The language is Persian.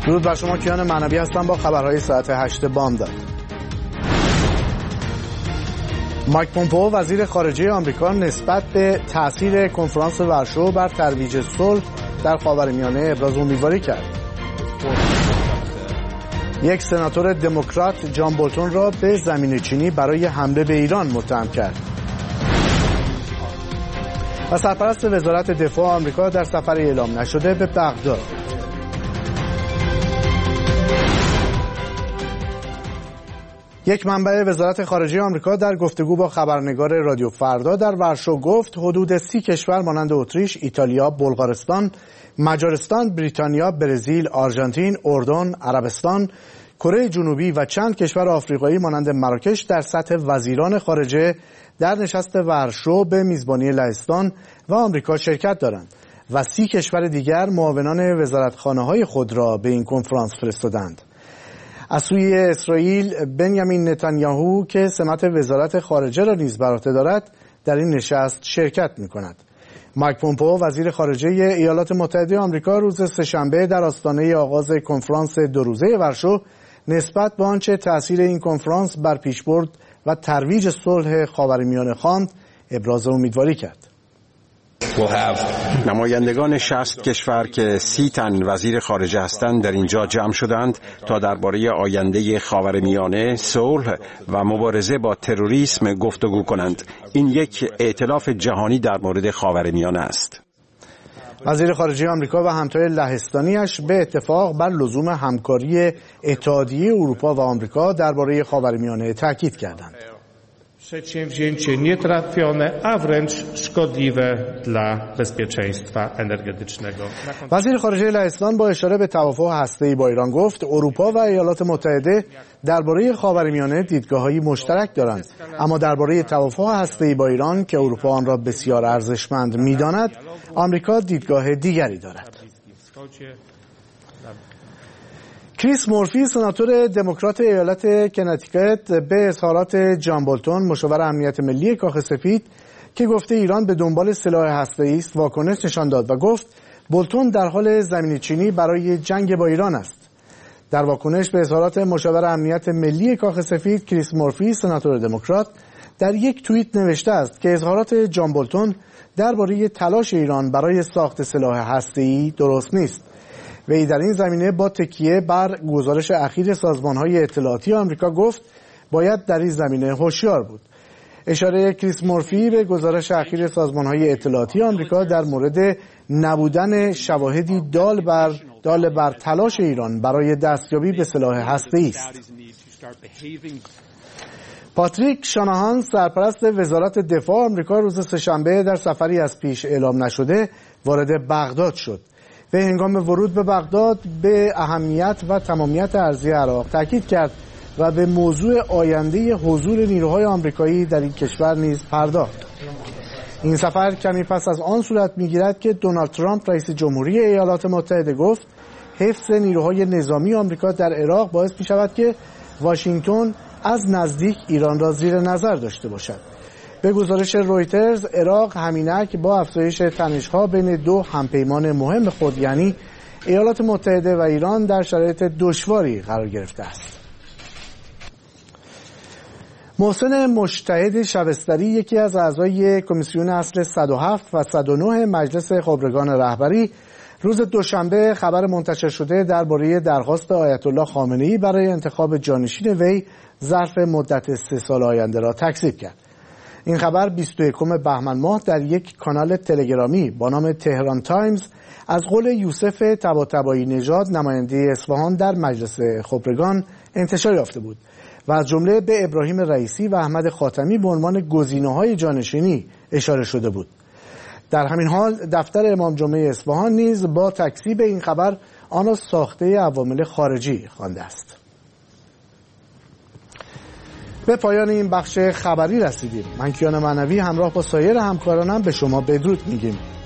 درود بر شما، کیان معنوی هستم با خبرهای ساعت 8 بامداد. مایک پومپئو وزیر خارجه آمریکا نسبت به تأثیر کنفرانس ورشو بر ترویج صلح در خاورمیانه ابراز امیدواری کرد. یک سناتور دموکرات جان بولتون را به زمین چینی برای حمله به ایران متهم کرد. و سرپرست وزارت دفاع آمریکا در سفر اعلام نشده به بغداد. یک منبع وزارت خارجه آمریکا در گفتگو با خبرنگار رادیو فردا در ورشو گفت حدود 30 کشور مانند اتریش، ایتالیا، بلغارستان، مجارستان، بریتانیا، برزیل، آرژانتین، اردن، عربستان، کره جنوبی و چند کشور آفریقایی مانند مراکش در سطح وزیران خارجه در نشست ورشو به میزبانی لهستان و آمریکا شرکت دارند و 30 کشور دیگر معاونان وزارتخانه‌های خود را به این کنفرانس فرستادند. از سوی اسرائیل بنیامین نتانیاهو که سمت وزارت خارجه را نیز بر عهده دارد در این نشست شرکت می‌کند. مایک پومپئو وزیر خارجه ایالات متحده آمریکا روز سه‌شنبه در آستانه آغاز کنفرانس 2 روزه ورشو نسبت به آنچه تأثیر این کنفرانس بر پیشبرد و ترویج صلح خاورمیانه خواند ابراز امیدواری کرد. نمایندگان 60 کشور که 30 تن وزیر خارجه هستند در اینجا جمع شدند تا درباره آینده خاورمیانه، صلح و مبارزه با تروریسم گفتگو کنند. این یک ائتلاف جهانی در مورد خاورمیانه است. وزیر خارجه آمریکا و همتای لهستانیش به اتفاق بر لزوم همکاری اتحادیه اروپا و آمریکا درباره خاورمیانه تاکید کردند. Przedsięwzięcie nietrafione, a wręcz szkodliwe dla bezpieczeństwa energetycznego. وزیر خارجه لهستان با اشاره به توافق هسته‌ای با ایران گفت اروپا و ایالات متحده درباره خاورمیانه دیدگاه‌های مشترک دارند، اما درباره توافق هسته‌ای با ایران که اروپا آن را بسیار ارزشمند می‌داند، آمریکا دیدگاه دیگری دارد. کریس مورفی سناتور دموکرات ایالت کنتیکت به اظهارات جان بولتون مشاور امنیت ملی کاخ سفید که گفته ایران به دنبال سلاح هسته‌ای است واکنش نشان داد و گفت بولتون در حال زمین‌چینی برای جنگ با ایران است. در واکنش به اظهارات مشاور امنیت ملی کاخ سفید کریس مورفی سناتور دموکرات در یک توییت نوشته است که اظهارات جان بولتون درباره تلاش ایران برای ساخت سلاح هسته‌ای درست نیست. وی در این زمینه با تکیه بر گزارش اخیر سازمان‌های اطلاعاتی آمریکا گفت باید در این زمینه هوشیار بود. اشاره کریس مورفی به گزارش اخیر سازمان‌های اطلاعاتی آمریکا در مورد نبودن شواهدی دال بر تلاش ایران برای دستیابی به سلاح هسته‌ای است. پاتریک شاناهان سرپرست وزارت دفاع آمریکا روز سه‌شنبه در سفری از پیش اعلام نشده وارد بغداد شد. به هنگام ورود به بغداد به اهمیت و تمامیت ارضی عراق تاکید کرد و به موضوع آینده حضور نیروهای آمریکایی در این کشور نیز پرداخت. این سفر کمی پس از آن صورت می‌گیرد که دونالد ترامپ رئیس جمهوری ایالات متحده گفت حفظ نیروهای نظامی آمریکا در عراق باعث می‌شود که واشنگتن از نزدیک ایران را زیر نظر داشته باشد. به گزارش رویترز عراق همینک با افزایش تنش‌ها بین دو همپیمان مهم خود یعنی ایالات متحده و ایران در شرایط دشواری قرار گرفته است. محسن مجتهد شبستری یکی از اعضای کمیسیون اصل 107 و 109 مجلس خبرگان رهبری روز دوشنبه خبر منتشر شده درباره درخواست آیت الله خامنه‌ای برای انتخاب جانشین وی ظرف مدت 3 سال آینده را تکذیب کرد. این خبر 21 بهمن ماه در یک کانال تلگرامی با نام تهران تایمز از قول یوسف طباطبایی نژاد نماینده اصفهان در مجلس خبرگان انتشار یافته بود و از جمله به ابراهیم رئیسی و احمد خاتمی به عنوان گزینه‌های جانشینی اشاره شده بود. در همین حال دفتر امام جمعه اصفهان نیز با تکذیب این خبر آن را ساخته عوامل خارجی خوانده است. به پایان این بخش خبری رسیدیم. من کیان معنوی همراه با سایر همکارانم به شما بدرود میگیم.